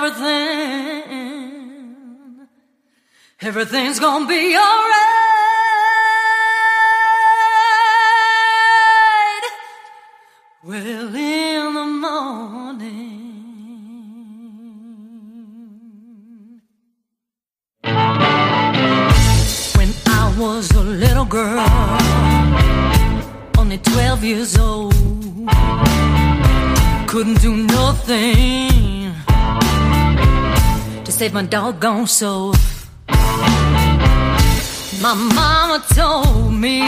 everything. Everything's gonna be alright. Well, in the morning, when I was a little girl, only 12 years old, couldn't do nothing to save my doggone soul. My mama told me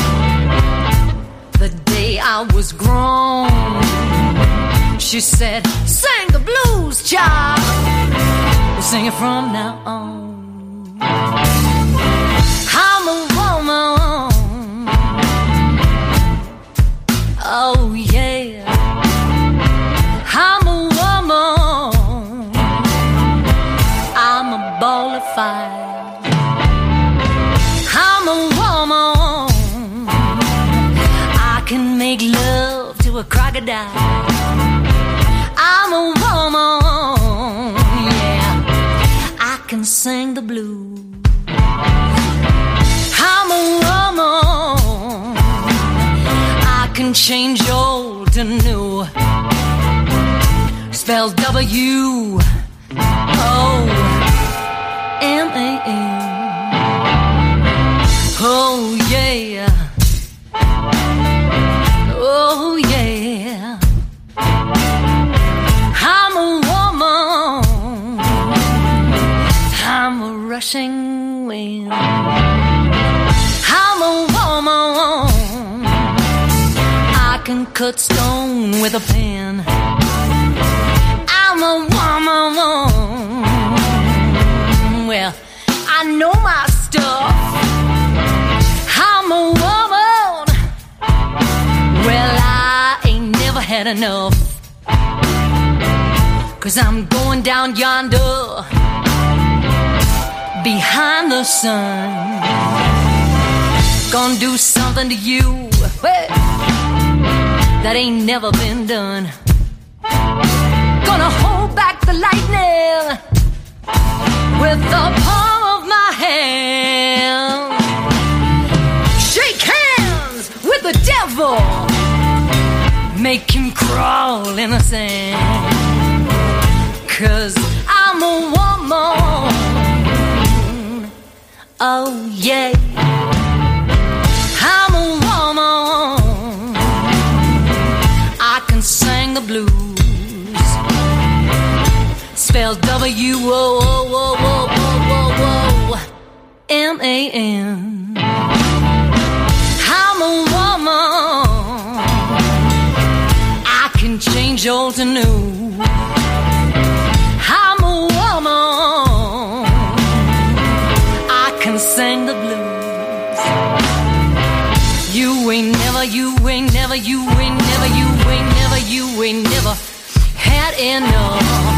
the day I was grown, she said, sing the blues, child. We'll sing it from now on. I'm a woman. Oh yeah, I'm a woman. I'm a ball of fire. I'm a woman. I can make love to a crocodile. I'm a woman. Yeah, I can sing the blues. I'm a woman. I can change old to new. Spell W-O-M-A-N. Oh yeah. Oh yeah. I'm a woman. I'm a rushing wind. I'm a woman. I can cut stone with a pen. I'm a woman. Well, I know my stuff. I'm a woman. Well, I ain't never had enough. 'Cause I'm going down yonder behind the sun. Gonna do something to you that ain't never been done. Gonna hold back the lightning with the palm of my hand. Shake hands with the devil, make him crawl in the sand. 'Cause I'm a woman. Oh yeah, I'm a woman. I can sing the blues. Spell W-O-O-O-O-O-O-M-A-N. I'm a woman. I can change old to new. I'm a woman. I can sing the blues. You ain't never, you ain't never, you ain't never, you ain't never, you ain't never had enough.